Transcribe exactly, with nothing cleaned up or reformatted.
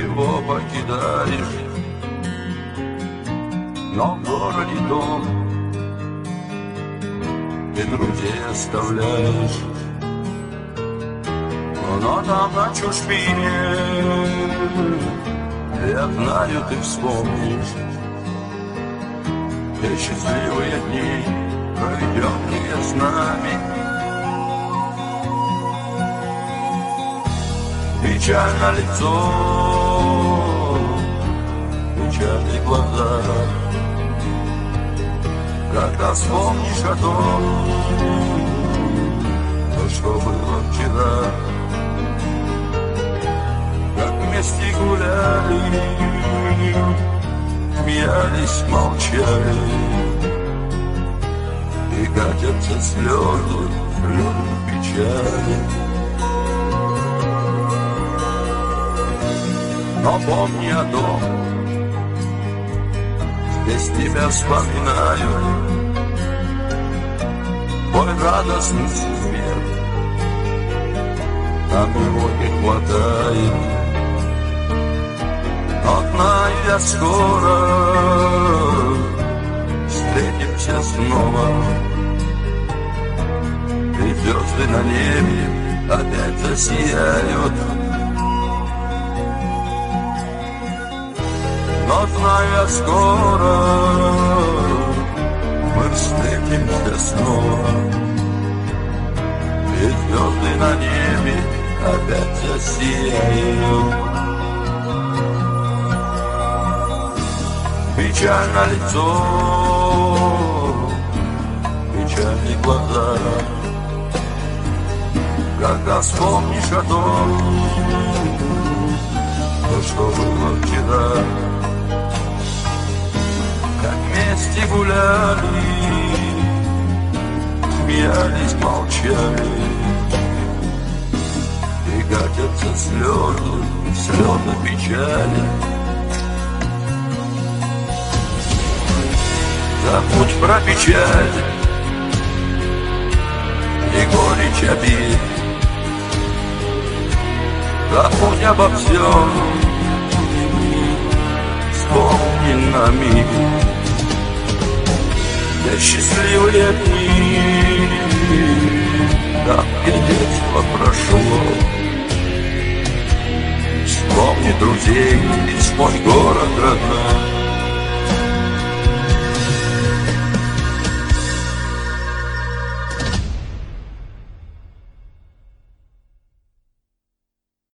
его покидаешь, но в городе дом ты друзей оставляешь. Но там на чужбине, я знаю, ты вспомнишь те счастливые дни, проведенные с нами. Печально лицо, печальные глаза, когда вспомнишь о том, то, что было вчера. Как вместе гуляли, смеялись, молчали, и катятся слезы, слезы печали. Но помни о том, без тебя вспоминаю твой радостный смех, нам его не хватает. Но знаю я, скоро встретимся снова, и звезды на небе опять засияют. Но знаю я, скоро мы встретимся снова, и звезды на небе опять засияют. Печально лицо, печальные глаза, когда вспомнишь о том, то, что было вчера. Как вместе гуляли, смеялись, молчали, и катятся слезы, слезы печали. Забудь про печаль и горечь обид, забудь обо всем, вспомни на миг те счастливые дни, там, где детство прошло. Вспомни друзей, весь мой город родной.